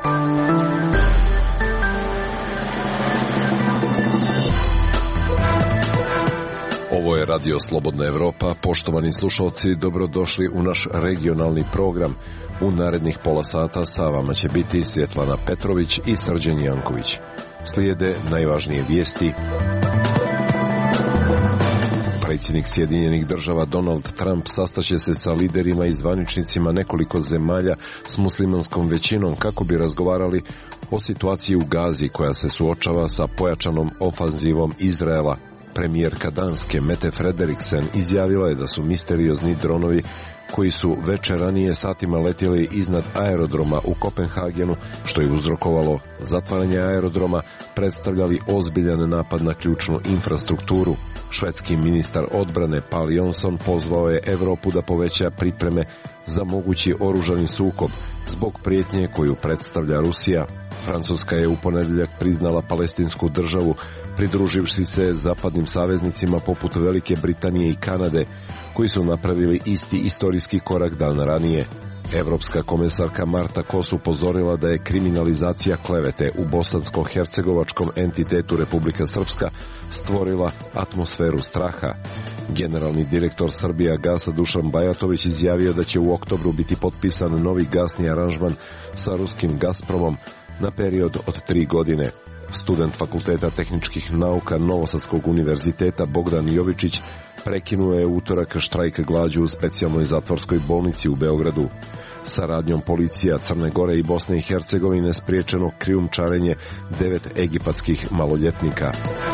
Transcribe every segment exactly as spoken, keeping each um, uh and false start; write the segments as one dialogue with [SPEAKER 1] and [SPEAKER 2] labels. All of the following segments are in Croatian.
[SPEAKER 1] Ovo je Radio Slobodna Evropa. Poštovani slušalci, dobrodošli u naš regionalni program. U narednih pola sata sa vama će biti Svjetlana Petrović i Srđan Janković. Slijede najvažnije vijesti. Predsjednik Sjedinjenih Država Donald Trump sastaće se sa liderima i zvaničnicima nekoliko zemalja s muslimanskom većinom kako bi razgovarali o situaciji u Gazi koja se suočava sa pojačanom ofanzivom Izraela. Premijerka Danske Mette Frederiksen izjavila je da su misteriozni dronovi koji su večer ranije satima letjeli iznad aerodroma u Kopenhagenu, što je uzrokovalo zatvaranje aerodroma, predstavljali ozbiljan napad na ključnu infrastrukturu. Švedski ministar odbrane Pál Jonsson pozvao je Europu da poveća pripreme za mogući oružani sukob zbog prijetnje koju predstavlja Rusija. Francuska je u ponedjeljak priznala palestinsku državu, pridruživši se zapadnim saveznicima poput Velike Britanije i Kanade, koji su napravili isti istorijski korak dan ranije. Evropska komesarka Marta Kos upozorila da je kriminalizacija klevete u bosansko-hercegovačkom entitetu Republika Srpska stvorila atmosferu straha. Generalni direktor Srbijagasa Dušan Bajatović izjavio da će u oktobru biti potpisan novi gasni aranžman sa ruskim Gazpromom na period od tri godine. Student Fakulteta tehničkih nauka Novosadskog univerziteta Bogdan Jovičić prekinuo je utorak štrajk glađu u specijalnoj zatvorskoj bolnici u Beogradu. Saradnjom policija Crne Gore i Bosne i Hercegovine spriječeno krijumčarenje devet egipatskih maloljetnika.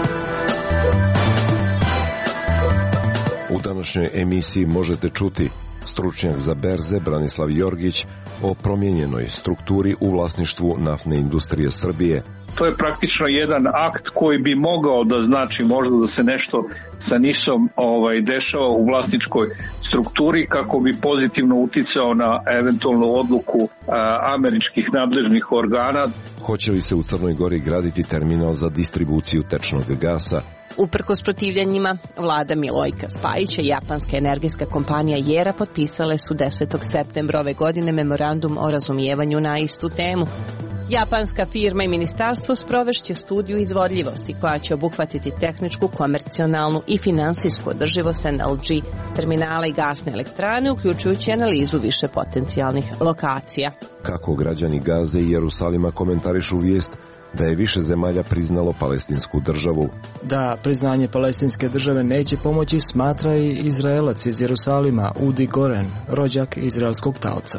[SPEAKER 1] U današnjoj emisiji možete čuti stručnjak za berze Branislav Jorgić o promijenjenoj strukturi u vlasništvu naftne industrije Srbije.
[SPEAKER 2] To je praktično jedan akt koji bi mogao da znači možda da se nešto sa NIS-om ovaj, dešava u vlasničkoj strukturi kako bi pozitivno uticao na eventualnu odluku a, američkih nadležnih organa.
[SPEAKER 1] Hoće li se u Crnoj Gori graditi terminal za distribuciju tečnog gasa?
[SPEAKER 3] Uprkos protivljenjima, vlada Milojka Spajića i japanska energetska kompanija Jera potpisale su desetog septembra ove godine memorandum o razumijevanju na istu temu. Japanska firma i ministarstvo sprovešće studiju izvodljivosti koja će obuhvatiti tehničku, komercionalnu i finansijsku održivost N L G terminala i gasne elektrane, uključujući analizu više potencijalnih lokacija.
[SPEAKER 1] Kako građani Gaze i Jerusalima komentarišu vijest da je više zemalja priznalo palestinsku državu?
[SPEAKER 4] Da priznanje palestinske države neće pomoći, smatra i Izraelac iz Jerusalima Udi Goren, rođak izraelskog taoca.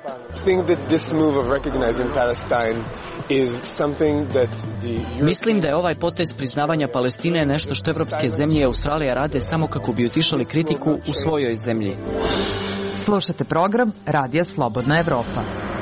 [SPEAKER 5] Mislim da je ovaj potez priznavanja Palestine nešto što evropske zemlje i Australija rade samo kako bi utišali kritiku u svojoj zemlji.
[SPEAKER 6] Slušate program Radija Slobodna Evropa.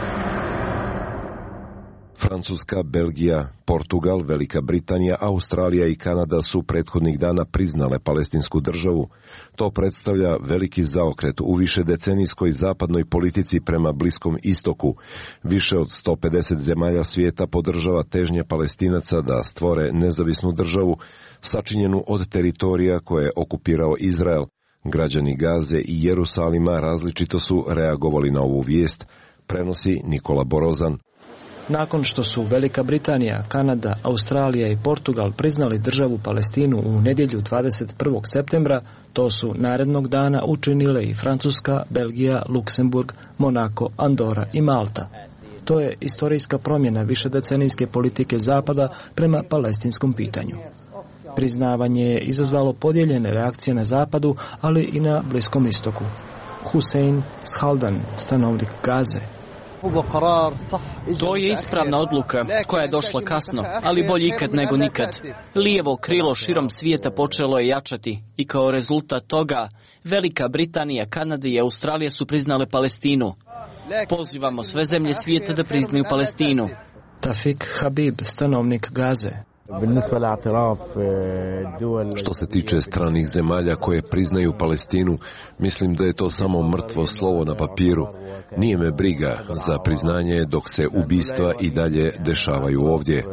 [SPEAKER 1] Francuska, Belgija, Portugal, Velika Britanija, Australija i Kanada su prethodnih dana priznale palestinsku državu. To predstavlja veliki zaokret u višedecenijskoj zapadnoj politici prema Bliskom istoku. Više od sto pedeset zemalja svijeta podržava težnje Palestinaca da stvore nezavisnu državu, sačinjenu od teritorija koje je okupirao Izrael. Građani Gaze i Jerusalima različito su reagovali na ovu vijest, prenosi Nikola Borozan.
[SPEAKER 4] Nakon što su Velika Britanija, Kanada, Australija i Portugal priznali državu Palestinu u nedjelju dvadeset prvog septembra, to su narednog dana učinile i Francuska, Belgija, Luksemburg, Monako, Andora i Malta. To je istorijska promjena višedecenijske politike Zapada prema palestinskom pitanju. Priznavanje je izazvalo podijeljene reakcije na Zapadu, ali i na Bliskom istoku. Hussein Shaldan, stanovnik Gaze.
[SPEAKER 5] To je ispravna odluka koja je došla kasno, ali bolje ikad nego nikad. Lijevo krilo širom svijeta počelo je jačati i kao rezultat toga Velika Britanija, Kanada i Australija su priznale Palestinu. Pozivamo sve zemlje svijeta da priznaju Palestinu.
[SPEAKER 4] Tafik Habib, stanovnik Gaze.
[SPEAKER 1] Što se tiče stranih zemalja koje priznaju Palestinu, mislim da je to samo mrtvo slovo na papiru. Nije me briga za priznanje dok se ubistva i dalje dešavaju ovdje.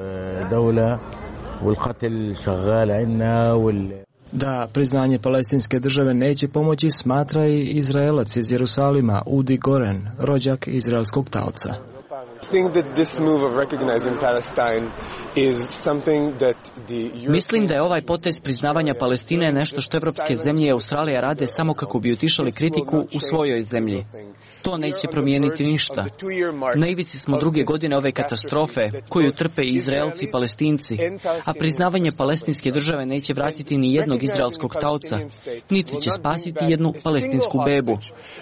[SPEAKER 4] Da priznanje palestinske države neće pomoći, smatra i Izraelac iz Jerusalima Udi Goren, rođak izraelskog taoca.
[SPEAKER 5] Mislim da je ovaj potez priznavanja Palestine nešto što evropske zemlje i Australija rade samo kako bi utišali kritiku u svojoj zemlji. To neće promijeniti ništa. Na ivici smo druge godine ove katastrofe koju trpe i Izraelci i Palestinci, a priznavanje palestinske države neće vratiti ni jednog izraelskog taoca, niti će spasiti jednu palestinsku bebu.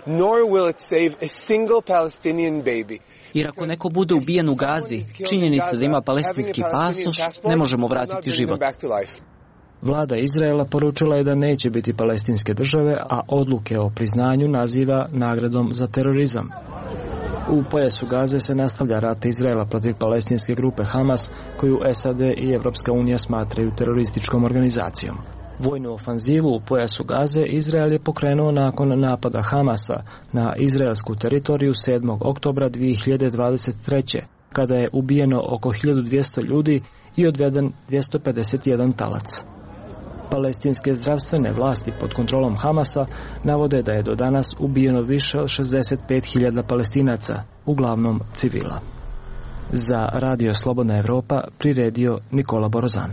[SPEAKER 5] Jer ako neko bude ubijen u Gazi, činjenica da ima palestinski pasoš, ne možemo vratiti život.
[SPEAKER 4] Vlada Izraela poručila je da neće biti palestinske države, a odluke o priznanju naziva nagradom za terorizam. U pojasu Gaze se nastavlja rat Izraela protiv palestinske grupe Hamas, koju S A D i Evropska unija smatraju terorističkom organizacijom. Vojnu ofanzivu u pojasu Gaze Izrael je pokrenuo nakon napada Hamasa na izraelsku teritoriju sedmog oktobra dvije hiljade dvadeset treće. kada je ubijeno oko hiljadu dvjesto ljudi i odveden dvjesto pedeset jedan talac. Palestinske zdravstvene vlasti pod kontrolom Hamasa navode da je do danas ubijeno više od šezdeset pet hiljada Palestinaca, uglavnom civila. Za Radio Slobodna Evropa priredio Nikola Borozan.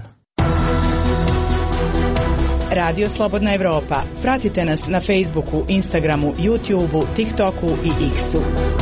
[SPEAKER 7] Radio Slobodna Evropa. Pratite nas na Facebooku, Instagramu, YouTubeu, TikToku i X-u.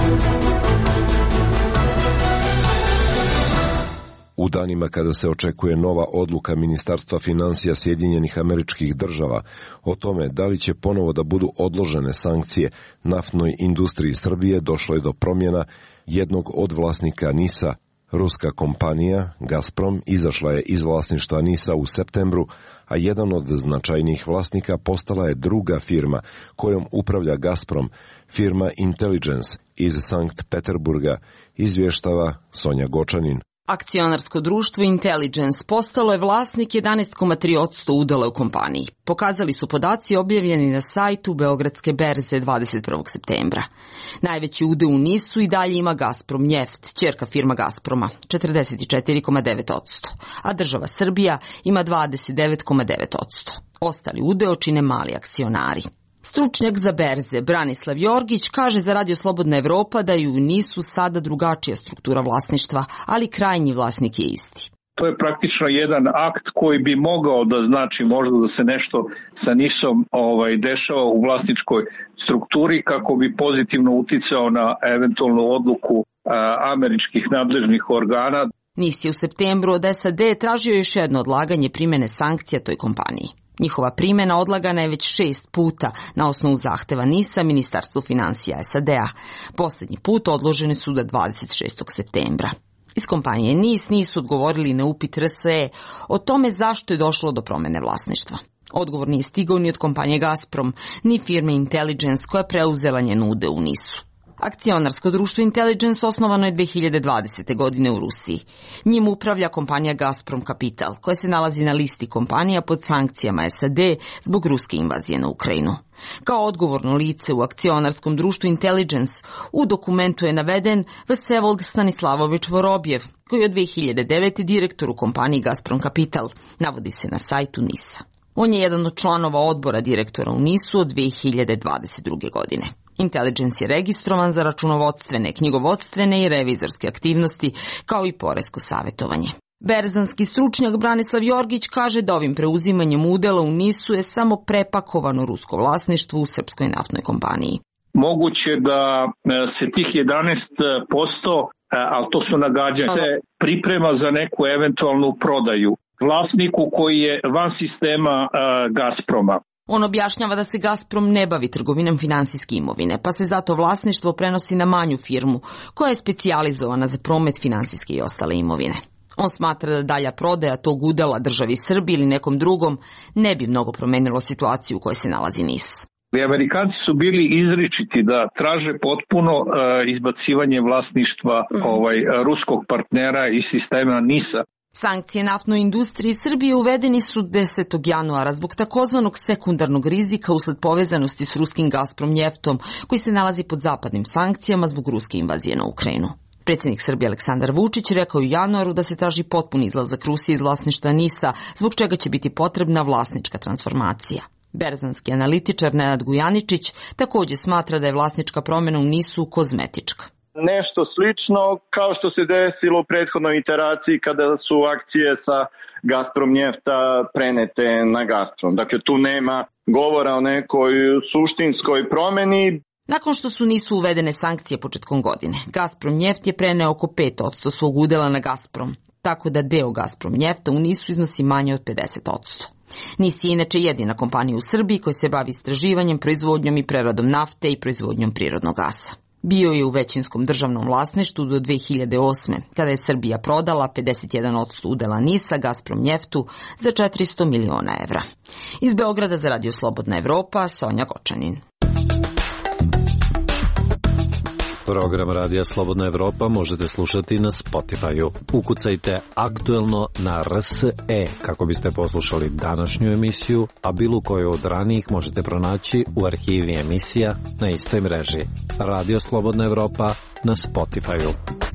[SPEAKER 1] U danima kada se očekuje nova odluka Ministarstva financija Sjedinjenih Američkih Država o tome da li će ponovo da budu odložene sankcije naftnoj industriji Srbije, došlo je do promjena jednog od vlasnika NIS-a. Ruska kompanija Gazprom izašla je iz vlasništva NIS-a u septembru, a jedan od značajnijih vlasnika postala je druga firma kojom upravlja Gazprom, firma Intelligence iz Sankt Peterburga, izvještava Sonja Gočanin.
[SPEAKER 8] Akcionarsko društvo Intelligence postalo je vlasnik jedanaest zarez tri posto udjela u kompaniji. Pokazali su podaci objavljeni na sajtu Beogradske berze dvadeset prvog septembra. Najveći udeo u NIS-u i dalje ima Gazprom Njeft, ćerka firma Gazproma, četrdeset četiri zarez devet posto, a država Srbija ima dvadeset devet zarez devet posto. Ostali udeo čine mali akcionari. Stručnjak za berze Branislav Jorgić kaže za Radio Slobodna Evropa da je u NIS-u sada drugačija struktura vlasništva, ali krajnji vlasnik je isti.
[SPEAKER 2] To je praktično jedan akt koji bi mogao da znači možda da se nešto sa NIS-om ovaj, dešava u vlasničkoj strukturi kako bi pozitivno uticao na eventualnu odluku a, američkih nadležnih organa.
[SPEAKER 8] NIS je u septembru od S A D tražio još jedno odlaganje primjene sankcija toj kompaniji. Njihova primjena odlagana je već šest puta na osnovu zahteva NIS-a Ministarstvu financija S A D-a. Posljednji put odloženi su do dvadeset šestog septembra. Iz kompanije NIS nisu odgovorili na upit R S E o tome zašto je došlo do promjene vlasništva. Odgovor nije stigao ni od kompanije Gazprom, ni firme Intelligence koja je preuzela njen udeo u NIS-u. Akcionarsko društvo Intelligence osnovano je dvije hiljade dvadesete. godine u Rusiji. Njim upravlja kompanija Gazprom Capital, koja se nalazi na listi kompanija pod sankcijama S A D zbog ruske invazije na Ukrajinu. Kao odgovorno lice u akcionarskom društvu Intelligence u dokumentu je naveden Vsevold Stanislavović Vorobjev, koji je od dvije hiljade devete. direktor u kompaniji Gazprom Capital, navodi se na sajtu NIS-a. On je jedan od članova odbora direktora u NIS-u od dvije hiljade dvadeset druge. godine. Intelligence je registrovan za računovodstvene, knjigovodstvene i revizorske aktivnosti, kao i poresko savjetovanje. Berzanski stručnjak Branislav Jorgić kaže da ovim preuzimanjem udjela u NIS-u je samo prepakovano rusko vlasništvo u srpskoj naftnoj kompaniji.
[SPEAKER 2] Moguće da se tih jedanaest posto, ali to su nagađanja, se priprema za neku eventualnu prodaju vlasniku koji je van sistema Gazproma.
[SPEAKER 8] On objašnjava da se Gazprom ne bavi trgovinom finansijske imovine, pa se zato vlasništvo prenosi na manju firmu koja je specijalizovana za promet finansijske i ostale imovine. On smatra da dalja prodaja tog udjela državi Srbiji ili nekom drugom ne bi mnogo promenilo situaciju u kojoj se nalazi NIS.
[SPEAKER 2] Amerikanci su bili izričiti da traže potpuno uh, izbacivanje vlasništva mm. ovaj, ruskog partnera iz sistema NIS-a.
[SPEAKER 8] Sankcije naftnoj industriji Srbije uvedeni su desetog januara zbog takozvanog sekundarnog rizika usled povezanosti s ruskim Gazprom Njeftom, koji se nalazi pod zapadnim sankcijama zbog ruske invazije na Ukrajinu. Predsjednik Srbije Aleksandar Vučić rekao u januaru da se traži potpun izlazak Rusije iz vlasništva NIS-a, zbog čega će biti potrebna vlasnička transformacija. Berzanski analitičar Nenad Gujaničić također smatra da je vlasnička promjena u NIS-u kozmetička.
[SPEAKER 9] nešto slično kao što se desilo u prethodnoj iteraciji kada su akcije sa Gazprom Njefta prenete na Gazprom. Dakle, tu nema govora o nekoj suštinskoj promeni.
[SPEAKER 8] Nakon što su nisu uvedene sankcije početkom godine, Gazprom Njeft je preneo oko pet posto svog udela na Gazprom, tako da deo Gazprom Njefta u Nisu iznosi manje od pedeset posto. Nis je inače jedina kompanija u Srbiji koja se bavi istraživanjem, proizvodnjom i preradom nafte i proizvodnjom prirodnog gasa. Bio je u većinskom državnom vlasništvu do dve hiljade osme. kada je Srbija prodala pedeset jedan posto udela Nisa Gazprom Njeftu za četiristo miliona evra. Iz Beograda za Radio Slobodna Evropa, Sonja Gočanin.
[SPEAKER 10] Program Radija Slobodna Evropa možete slušati na Spotify-u. Ukucajte aktuelno na R S E kako biste poslušali današnju emisiju, a bilo koju od ranijih možete pronaći u arhivi emisija na istoj mreži. Radio Slobodna Evropa na Spotify-u.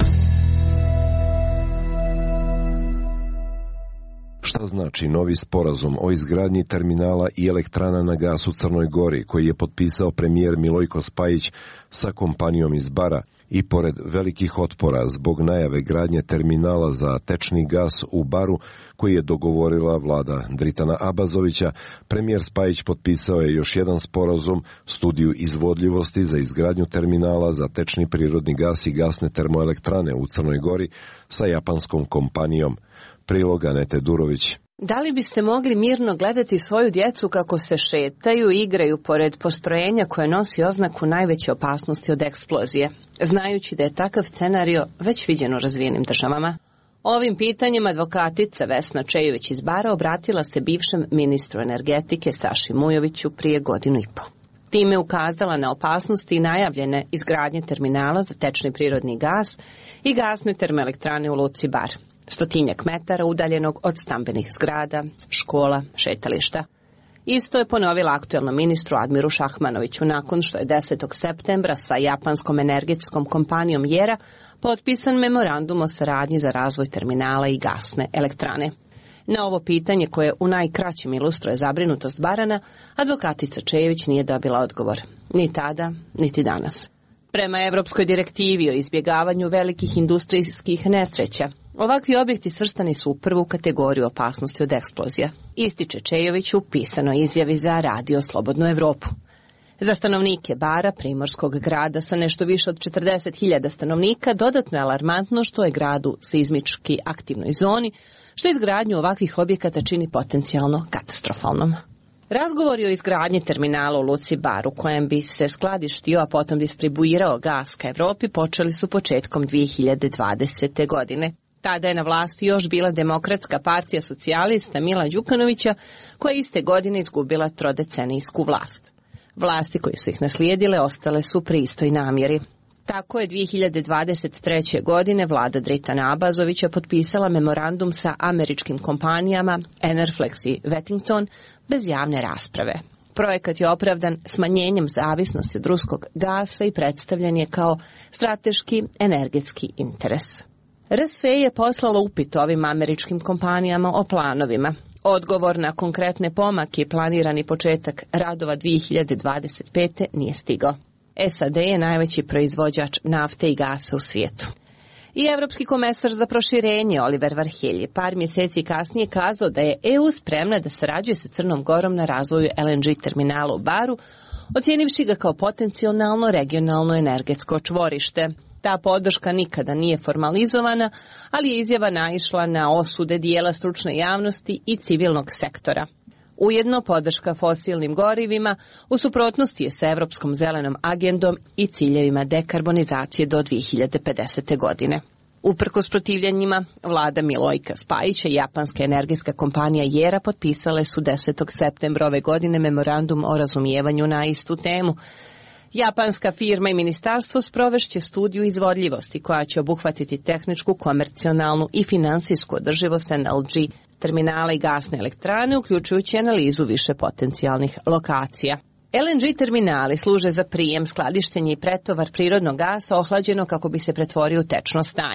[SPEAKER 1] Šta znači novi sporazum o izgradnji terminala i elektrana na gas u Crnoj Gori koji je potpisao premijer Milojko Spajić sa kompanijom iz Bara i pored velikih otpora zbog najave gradnje terminala za tečni gas u Baru koji je dogovorila vlada Dritana Abazovića, premijer Spajić potpisao je još jedan sporazum, studiju izvodljivosti za izgradnju terminala za tečni prirodni gas i gasne termoelektrane u Crnoj Gori sa japanskom kompanijom. Prilog Anete Durović.
[SPEAKER 3] Da li biste mogli mirno gledati svoju djecu kako se šetaju i igraju pored postrojenja koje nosi oznaku najveće opasnosti od eksplozije, znajući da je takav scenario već viđen u razvijenim državama? Ovim pitanjem advokatica Vesna Čejović iz Bara obratila se bivšem ministru energetike Saši Mujoviću prije godinu i po. Time ukazala na opasnosti i najavljene izgradnje terminala za tečni prirodni gas i gasne termoelektrane u luci Bar, stotinjak metara udaljenog od stambenih zgrada, škola, šetališta. Isto je ponovila aktuelnom ministru Admiru Šahmanoviću nakon što je desetog septembra sa japanskom energetskom kompanijom Jera potpisan memorandum o saradnji za razvoj terminala i gasne elektrane. Na ovo pitanje, koje u najkraćem ilustruje zabrinutost Barana, advokatica Čejević nije dobila odgovor. Ni tada, niti danas. Prema Evropskoj direktivi o izbjegavanju velikih industrijskih nesreća, ovakvi objekti svrstani su u prvu kategoriju opasnosti od eksplozija, ističe Čejović u pisanoj izjavi za Radio Slobodnu Evropu. Za stanovnike Bara, primorskog grada sa nešto više od četrdeset hiljada stanovnika, dodatno je alarmantno što je grad u seizmički aktivnoj zoni, što izgradnju ovakvih objekata čini potencijalno katastrofalnom. Razgovori o izgradnji terminala u luci Bar, u kojem bi se skladištio, a potom distribuirao gas ka Evropi, počeli su početkom dvije hiljade dvadesete. godine. Tada je na vlasti još bila Demokratska partija socijalista Mila Đukanovića, koja je iste godine izgubila trodecenijsku vlast. Vlasti koje su ih naslijedile ostale su pri istoj namjeri. Tako je dvije hiljade dvadeset treće. godine vlada Dritana Abazovića potpisala memorandum sa američkim kompanijama Enerflex i Wettington bez javne rasprave. Projekat je opravdan smanjenjem zavisnosti od ruskog gasa i predstavljen je kao strateški energetski interes. R S E je poslalo upit ovim američkim kompanijama o planovima. Odgovor na konkretne pomake i planirani početak radova dvije hiljade dvadeset pete. nije stigao. S A D je najveći proizvođač nafte i gasa u svijetu. I evropski komesar za proširenje Oliver Varhelyi par mjeseci kasnije kazao da je E U spremna da sarađuje sa Crnom Gorom na razvoju L N G terminala u Baru, ocijenivši ga kao potencijalno regionalno energetsko čvorište. Ta podrška nikada nije formalizovana, ali je izjava naišla na osude dijela stručne javnosti i civilnog sektora. Ujedno podrška fosilnim gorivima u suprotnosti je sa Evropskom zelenom agendom i ciljevima dekarbonizacije do dvije hiljade pedesete. godine. Uprkos protivljenjima, vlada Milojka Spajića i japanska energetska kompanija Jera potpisale su desetog septembra ove godine memorandum o razumijevanju na istu temu. Japanska firma i ministarstvo sprovešće studiju izvodljivosti koja će obuhvatiti tehničku, komercionalnu i finansijsku održivost N L G terminala i gasne elektrane, uključujući analizu više potencijalnih lokacija. L N G terminali služe za prijem, skladištenje i pretovar prirodnog gasa ohlađeno kako bi se pretvorio u tečno stanje.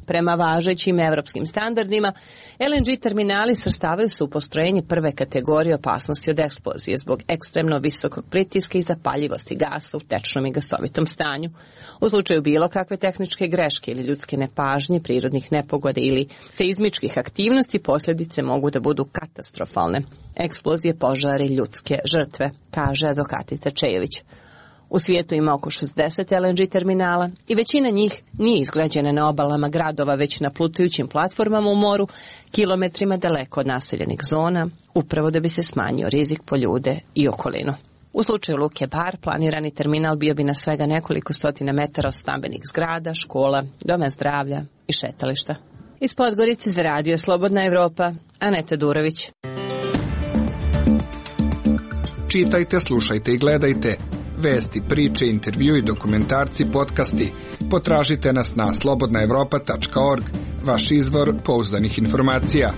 [SPEAKER 3] Prema važećim evropskim standardima, L N G terminali svrstavaju se u postrojenje prve kategorije opasnosti od eksplozije zbog ekstremno visokog pritiska i zapaljivosti gasa u tečnom i gasovitom stanju. U slučaju bilo kakve tehničke greške ili ljudske nepažnje, prirodnih nepogoda ili seizmičkih aktivnosti, posljedice mogu da budu katastrofalne. Eksplozije, požare, ljudske žrtve, kaže advokatica Čejević. U svijetu ima oko šezdeset L N G terminala i većina njih nije izgrađena na obalama gradova, već na plutajućim platformama u moru, kilometrima daleko od naseljenih zona, upravo da bi se smanjio rizik po ljude i okolinu. U slučaju Luke Bar, planirani terminal bio bi na svega nekoliko stotina metara od stambenih zgrada, škola, doma zdravlja i šetališta. Iz Podgorice za Radio Slobodna Evropa, Aneta Durović.
[SPEAKER 11] Čitajte, slušajte i gledajte. Vesti, priče, intervju i dokumentarci, podcasti. Potražite nas na slobodna evropa tačka org, vaš izvor pouzdanih informacija.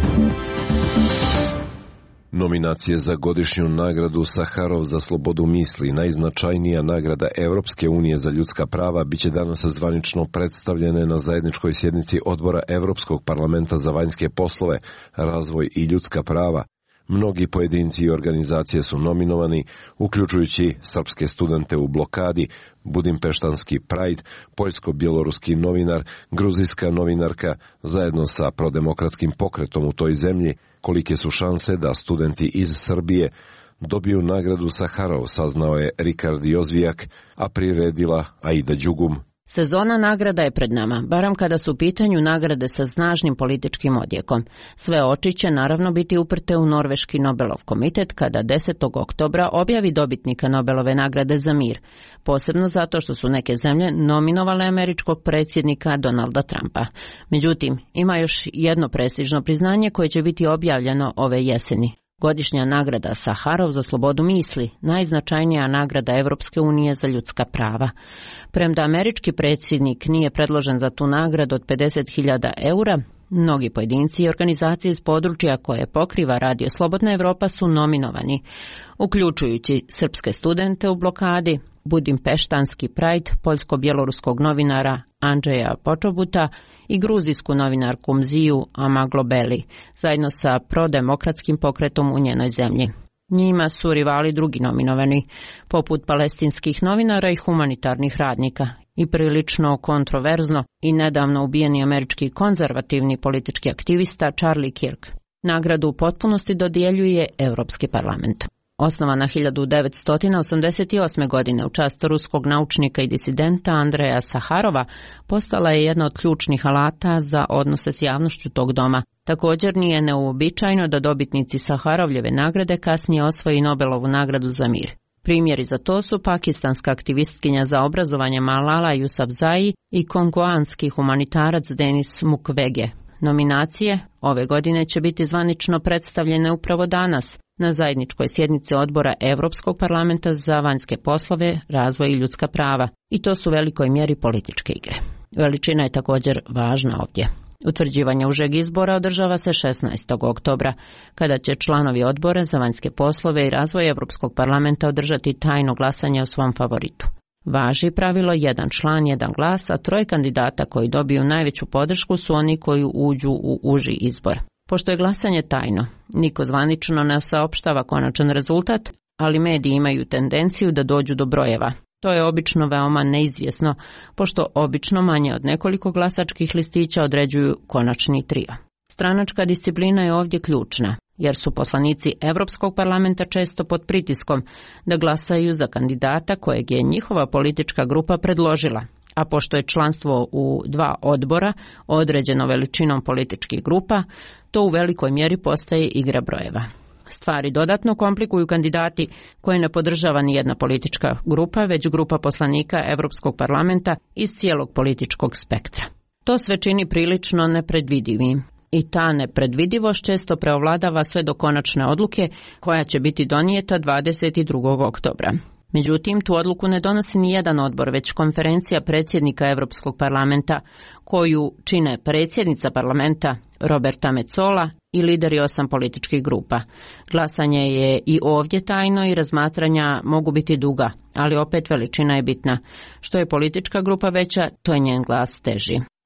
[SPEAKER 1] Nominacije za godišnju nagradu Saharov za slobodu misli, najznačajnija nagrada Evropske unije za ljudska prava, biće danas zvanično predstavljene na zajedničkoj sjednici Odbora Evropskog parlamenta za vanjske poslove, razvoj i ljudska prava. Mnogi pojedinci i organizacije su nominovani, uključujući srpske studente u blokadi, budimpeštanski Pride, poljsko-bjeloruski novinar, gruzijska novinarka, zajedno sa prodemokratskim pokretom u toj zemlji. Kolike su šanse da studenti iz Srbije dobiju nagradu Saharov, saznao je Rikard Jozvijak, a priredila Aida Đugum.
[SPEAKER 12] Sezona nagrada je pred nama, barem kada su u pitanju nagrade sa snažnim političkim odjekom. Sve oči će naravno biti uprte u Norveški Nobelov komitet kada desetog oktobra objavi dobitnika Nobelove nagrade za mir, posebno zato što su neke zemlje nominovale američkog predsjednika Donalda Trumpa. Međutim, ima još jedno prestižno priznanje koje će biti objavljeno ove jeseni. Godišnja nagrada Saharov za slobodu misli, najznačajnija nagrada Evropske unije za ljudska prava. Premda američki predsjednik nije predložen za tu nagradu od pedeset hiljada eura, mnogi pojedinci i organizacije iz područja koje pokriva Radio Slobodna Evropa su nominovani, uključujući srpske studente u blokadi, budimpeštanski Pride, poljsko-bjeloruskog novinara Andreja Počobuta i gruzijsku novinarku Mziju Amaglobeli, zajedno sa prodemokratskim pokretom u njenoj zemlji. Njima su rivali drugi nominovani, poput palestinskih novinara i humanitarnih radnika, i prilično kontroverzno i nedavno ubijeni američki konzervativni politički aktivista Charlie Kirk. Nagradu u potpunosti dodjeljuje Evropski parlament. Osnovana hiljadu devetsto osamdeset osme. godine u čast ruskog naučnika i disidenta Andreja Saharova, postala je jedna od ključnih alata za odnose s javnošću tog doma. Također nije neuobičajeno da dobitnici Saharovljeve nagrade kasnije osvoji Nobelovu nagradu za mir. Primjeri za to su pakistanska aktivistkinja za obrazovanje Malala Yousafzai i kongoanski humanitarac Denis Mukwege. Nominacije ove godine će biti zvanično predstavljene upravo danas na zajedničkoj sjednici Odbora Evropskog parlamenta za vanjske poslove, razvoj i ljudska prava. I to su u velikoj mjeri političke igre. Veličina je također važna ovdje. Utvrđivanje užeg izbora održava se šesnaestog oktobra, kada će članovi Odbora za vanjske poslove i razvoj Evropskog parlamenta održati tajno glasanje o svom favoritu. Važi pravilo jedan član, jedan glas, a troje kandidata koji dobiju najveću podršku su oni koji uđu u uži izbor. Pošto je glasanje tajno, niko zvanično ne saopštava konačan rezultat, ali mediji imaju tendenciju da dođu do brojeva. To je obično veoma neizvjesno, pošto obično manje od nekoliko glasačkih listića određuju konačni trio. Stranačka disciplina je ovdje ključna, jer su poslanici Evropskog parlamenta često pod pritiskom da glasaju za kandidata kojeg je njihova politička grupa predložila, a pošto je članstvo u dva odbora određeno veličinom političkih grupa, to u velikoj mjeri postaje igra brojeva. Stvari dodatno komplikuju kandidati koje ne podržava ni jedna politička grupa, već grupa poslanika Evropskog parlamenta iz cijelog političkog spektra. To sve čini prilično nepredvidivim. I ta nepredvidivost često preovladava sve do konačne odluke koja će biti donijeta dvadeset drugog oktobra. Međutim, tu odluku ne donosi ni jedan odbor, već konferencija predsjednika Evropskog parlamenta, koju čine predsjednica parlamenta Roberta Metsola i lideri osam političkih grupa. Glasanje je i ovdje tajno i razmatranja mogu biti duga, ali opet veličina je bitna. Što je politička grupa veća, to je njen glas teži.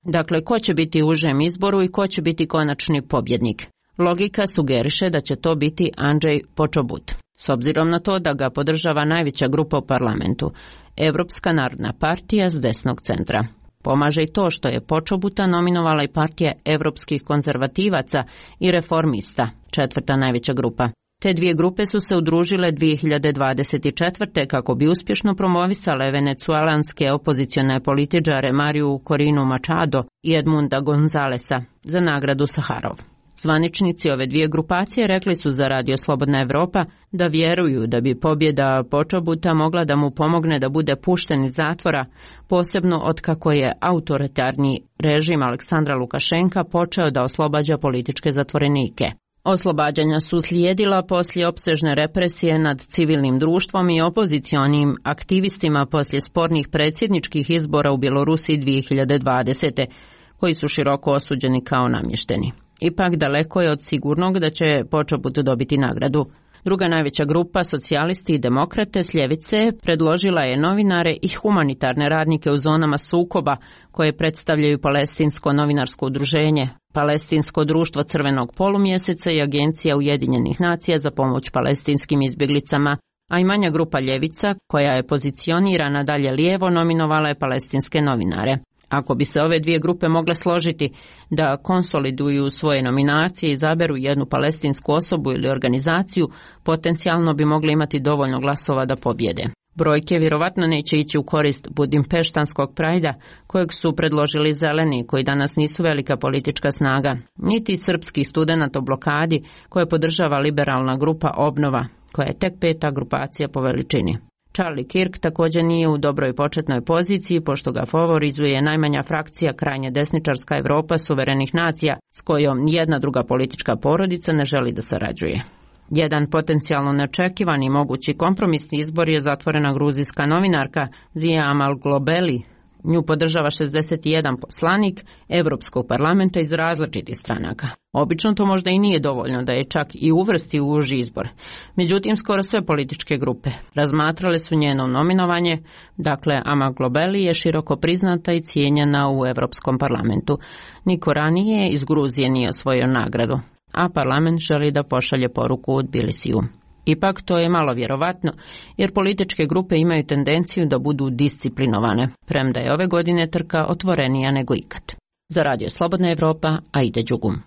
[SPEAKER 12] Dakle, ko će biti u užem izboru i ko će biti konačni pobjednik? Logika sugeriše da će to biti Andrej Počobut. S obzirom na to da ga podržava najveća grupa u parlamentu, Evropska narodna partija s desnog centra. Pomaže i to što je Počobuta nominovala i partija evropskih konzervativaca i reformista, četvrta najveća grupa. Te dvije grupe su se udružile dvije hiljade dvadeset četvrte kako bi uspješno promovisale venecuelanske opozicione političare Mariju Corinu Machado i Edmunda Gonzalesa za nagradu Saharov. Zvaničnici ove dvije grupacije rekli su za Radio Slobodna Evropa da vjeruju da bi pobjeda Počobuta mogla da mu pomogne da bude pušten iz zatvora, posebno otkako je autoritarni režim Aleksandra Lukašenka počeo da oslobađa političke zatvorenike. Oslobađanja su slijedila poslije opsežne represije nad civilnim društvom i opozicionim aktivistima poslije spornih predsjedničkih izbora u Bjelorusiji dvije hiljade dvadesete, koji su široko osuđeni kao namješteni. Ipak daleko je od sigurnog da će Počobut dobiti nagradu. Druga najveća grupa, socijalisti i demokrate s ljevice, predložila je novinare i humanitarne radnike u zonama sukoba koje predstavljaju Palestinsko novinarsko udruženje, Palestinsko društvo Crvenog polumjeseca i Agencija Ujedinjenih nacija za pomoć palestinskim izbjeglicama, a i manja grupa ljevica, koja je pozicionirana dalje lijevo, nominovala je palestinske novinare. Ako bi se ove dvije grupe mogle složiti da konsoliduju svoje nominacije i izaberu jednu palestinsku osobu ili organizaciju, potencijalno bi mogli imati dovoljno glasova da pobjede. Brojke vjerovatno neće ići u korist budimpeštanskog prajda, kojeg su predložili zeleni, koji danas nisu velika politička snaga, niti srpski student o blokadi, koje podržava liberalna grupa Obnova, koja je tek peta grupacija po veličini. Charlie Kirk također nije u dobroj početnoj poziciji, pošto ga favorizuje najmanja frakcija krajnje desničarska Evropa suverenih nacija, s kojom nijedna druga politička porodica ne želi da sarađuje. Jedan potencijalno neočekivani mogući kompromisni izbor je zatvorena gruzijska novinarka Zia Amalglobeli. Nju podržava šezdeset jedan poslanik Evropskog parlamenta iz različitih stranaka. Obično to možda i nije dovoljno da je čak i uvrsti u uži izbor. Međutim, skoro sve političke grupe razmatrale su njeno nominovanje, dakle Amaglobeli je široko priznata i cijenjena u Evropskom parlamentu. Niko ranije iz Gruzije nije osvojio nagradu, a parlament želi da pošalje poruku u Tbilisiju. Ipak to je malo vjerovatno, jer političke grupe imaju tendenciju da budu disciplinovane, premda je ove godine trka otvorenija nego ikad. Za Radio Slobodna Evropa, Aida Đugum.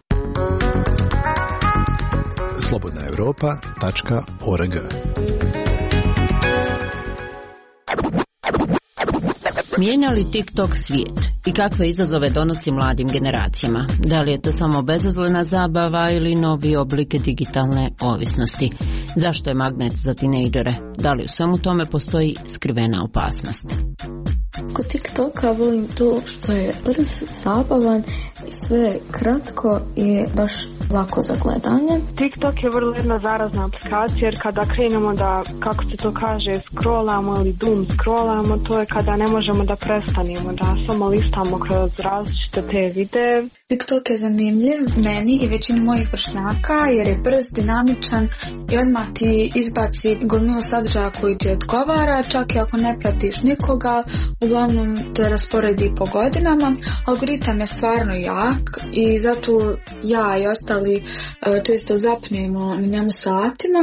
[SPEAKER 13] slobodna evropa tačka org.
[SPEAKER 12] Mijenja li TikTok svijet i kakve izazove donosi mladim generacijama? Da li je to samo bezazlena zabava ili novi oblik digitalne ovisnosti? Zašto je magnet za tinejdžere? Da li u svemu tome postoji skrivena opasnost?
[SPEAKER 14] Kod TikToka volim to što je brz, zabavan, sve kratko i baš lako za gledanje.
[SPEAKER 15] TikTok je vrlo jedna zarazna aplikacija, jer kada krenemo da, kako se to kaže, scrollamo ili doom scrollamo, to je kada ne možemo da prestanemo, da samo listamo kroz različite te videe.
[SPEAKER 16] TikTok je zanimljiv meni i većini mojih vršnjaka jer je brz, dinamičan i odmah ti izbaci gomilu sadržaja koji ti odgovara, čak i ako ne pratiš nikoga, uglavnom te rasporedi po godinama. Algoritam je stvarno jak i zato ja i ostali često zapnemo na njemu satima.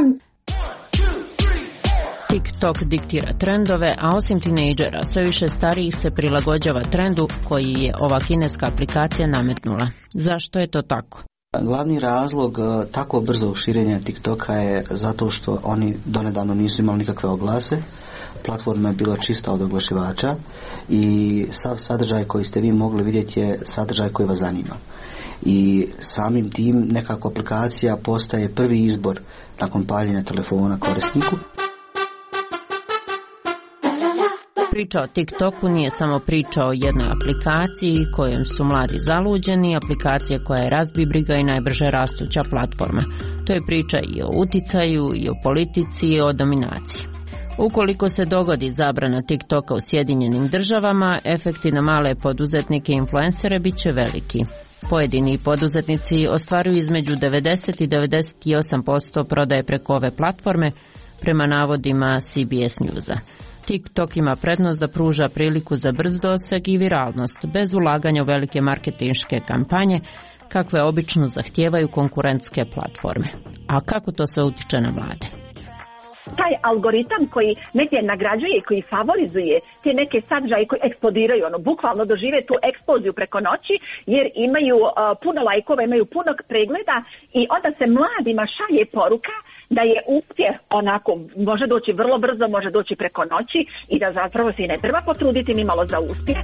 [SPEAKER 12] TikTok diktira trendove, a osim tinejdžera, sve više starijih se prilagođava trendu koji je ova kineska aplikacija nametnula. Zašto je to tako?
[SPEAKER 17] Glavni razlog tako brzog širenja TikToka je zato što oni donedavno nisu imali nikakve oglase. Platforma je bila čista od oglašivača i sav sadržaj koji ste vi mogli vidjeti je sadržaj koji vas zanima. I samim tim nekako aplikacija postaje prvi izbor nakon paljenja telefona korisniku.
[SPEAKER 12] Priča o TikToku nije samo priča o jednoj aplikaciji kojom su mladi zaluđeni, aplikacija koja je razbibriga i najbrže rastuća platforma. To je priča i o uticaju, i o politici, i o dominaciji. Ukoliko se dogodi zabrana TikToka u Sjedinjenim državama, efekti na male poduzetnike i influencere bit će veliki. Pojedini poduzetnici ostvaruju između devedeset i devedeset osam posto prodaje preko ove platforme, prema navodima C B S Newsa. TikTok ima prednost da pruža priliku za brz doseg i viralnost, bez ulaganja u velike marketinške kampanje, kakve obično zahtijevaju konkurentske platforme. A kako to sve utiče na mlade?
[SPEAKER 18] Taj algoritam koji negdje nagrađuje i koji favorizuje te neke sadržaje koji eksplodiraju, ono, bukvalno dožive tu eksploziju preko noći jer imaju uh, puno lajkova, imaju puno pregleda i onda se mladima šalje poruka da je uspjeh onako, može doći vrlo brzo, može doći preko noći i da zapravo se i ne treba potruditi ni malo za uspjeh.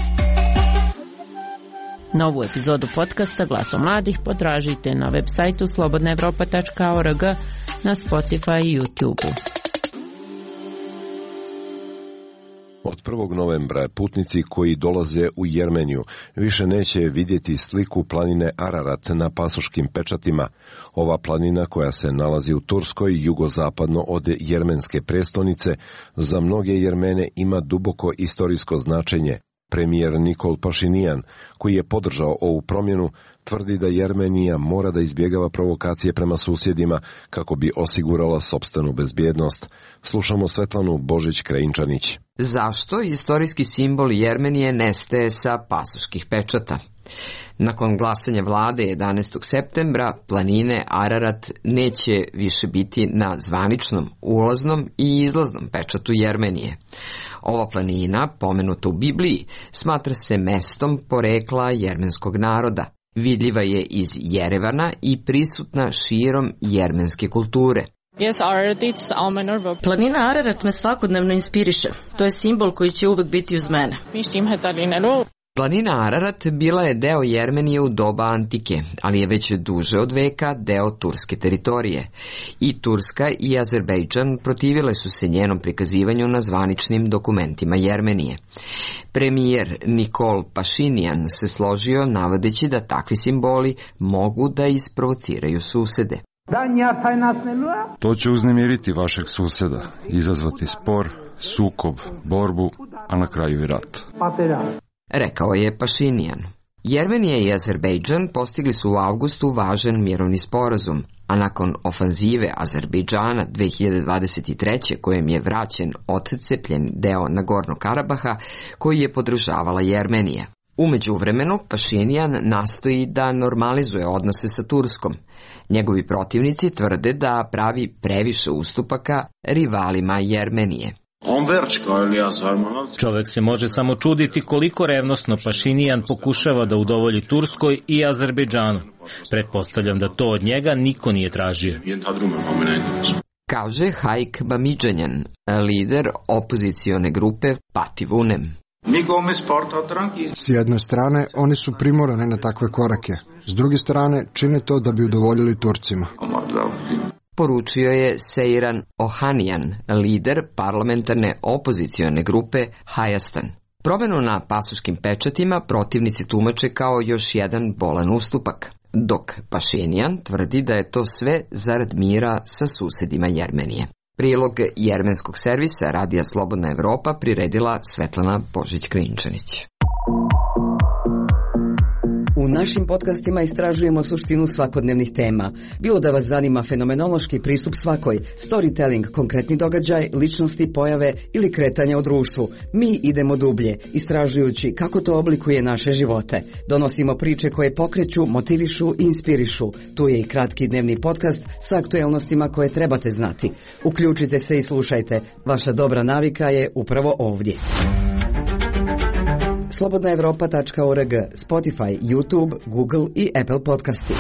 [SPEAKER 12] Novu epizodu podcasta Glasom mladih potražite na web sajtu slobodna evropa tačka org, na Spotify i YouTube.
[SPEAKER 1] Od prvog novembra putnici koji dolaze u Jermeniju više neće vidjeti sliku planine Ararat na pasoškim pečatima. Ova planina, koja se nalazi u Turskoj, jugozapadno od jermenske prestonice, za mnoge Jermene ima duboko istorijsko značenje. Premijer Nikol Pašinijan, koji je podržao ovu promjenu, tvrdi da Jermenija mora da izbjegava provokacije prema susjedima kako bi osigurala sopstvenu bezbjednost. Slušamo Svetlanu Božić-Krajinčanić.
[SPEAKER 19] Zašto istorijski simbol Jermenije nestaje sa pasoških pečata? Nakon glasanja vlade jedanaestog septembra, planine Ararat neće više biti na zvaničnom ulaznom i izlaznom pečatu Jermenije. Ova planina, pomenuta u Bibliji, smatra se mestom porekla jermenskog naroda. Vidljiva je iz Jerevana i prisutna širom jermenske kulture.
[SPEAKER 20] Planina Ararat me svakodnevno inspiriše. To je simbol koji će uvek biti uz mene.
[SPEAKER 19] Planina Ararat bila je deo Jermenije u doba antike, ali je već duže od veka deo turske teritorije. I Turska i Azerbejdžan protivile su se njenom prikazivanju na zvaničnim dokumentima Jermenije. Premijer Nikol Pašinijan se složio navodeći da takvi simboli mogu da isprovociraju susede.
[SPEAKER 21] To će uznemiriti vašeg suseda, izazvati spor, sukob, borbu, a na kraju i rat.
[SPEAKER 19] Rekao je Pašinijan. Jermenija i Azerbejdžan postigli su u avgustu važan mirovni sporazum, a nakon ofanzive Azerbejdžana dve hiljade dvadeset treće kojem je vraćen odcepljen deo Nagornog Karabaha koji je podržavala Jermenija. U međuvremenu Pašinijan nastoji da normalizuje odnose sa Turskom. Njegovi protivnici tvrde da pravi previše ustupaka rivalima Jermenije.
[SPEAKER 22] Čovek se može samo čuditi koliko revnosno Pašinijan pokušava da udovolji Turskoj i Azerbejdžanu. Pretpostavljam da to od njega niko nije tražio.
[SPEAKER 19] Kaže Hajk Bamidžanjan, lider opozicione grupe Pativunem.
[SPEAKER 23] S jedne strane, oni su primorani na takve korake. S druge strane, čine to da bi udovoljili Turcima.
[SPEAKER 19] Poručio je Seiran Ohanijan, lider parlamentarne opozicione grupe Hayastan. Promenu na pasoškim pečatima protivnici tumače kao još jedan bolan ustupak, dok Pašinijan tvrdi da je to sve zarad mira sa susedima Jermenije. Prilog jermenskog servisa Radija Slobodna Evropa priredila Svetlana Božić-Krajinčanić.
[SPEAKER 24] U našim podcastima istražujemo suštinu svakodnevnih tema. Bilo da vas zanima fenomenološki pristup svakoj, storytelling, konkretni događaj, ličnosti, pojave ili kretanja u društvu. Mi idemo dublje, istražujući kako to oblikuje naše živote. Donosimo priče koje pokreću, motivišu i inspirišu. Tu je i kratki dnevni podcast sa aktuelnostima koje trebate znati. Uključite se i slušajte. Vaša dobra navika je upravo ovdje. slobodna evropa tačka org, Spotify, YouTube, Google i Apple podcasti.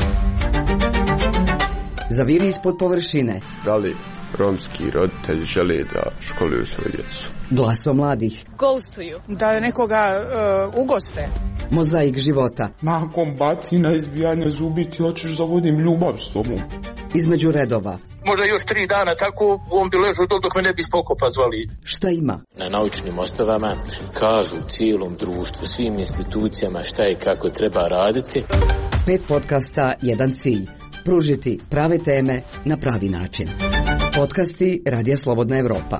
[SPEAKER 24] Zaviri ispod površine.
[SPEAKER 25] Da li romski roditelji žele da školuju svoju djecu?
[SPEAKER 24] Glasom mladih.
[SPEAKER 26] Ghostuju. Da nekoga uh, ugoste.
[SPEAKER 24] Mozaik života.
[SPEAKER 27] Nakon bacina, izbijanja zubi ti hoćeš da vodim ljubav s tobom.
[SPEAKER 24] Između redova.
[SPEAKER 28] Možda još tri dana tako on bi ležao dol dok me ne bi spokopa zvali.
[SPEAKER 24] Šta ima?
[SPEAKER 29] Na naučnim osnovama kažu cijelom društvu, svim institucijama šta i kako treba raditi.
[SPEAKER 24] Pet podcasta, jedan cilj. Pružiti prave teme na pravi način. Podcasti Radija Slobodna Evropa.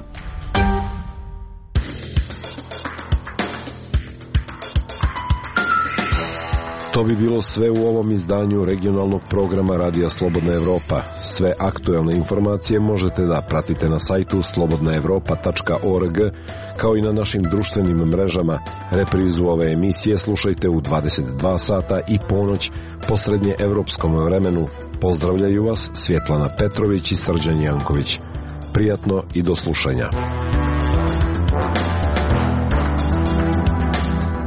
[SPEAKER 1] To bi bilo sve u ovom izdanju regionalnog programa Radija Slobodna Evropa. Sve aktuelne informacije možete da pratite na sajtu slobodna evropa tačka org, kao i na našim društvenim mrežama. Reprizu ove emisije slušajte u dvadeset dva sata i ponoć po srednje evropskom vremenu. Pozdravljaju vas Svjetlana Petrović i Srđan Janković. Prijatno i do slušanja.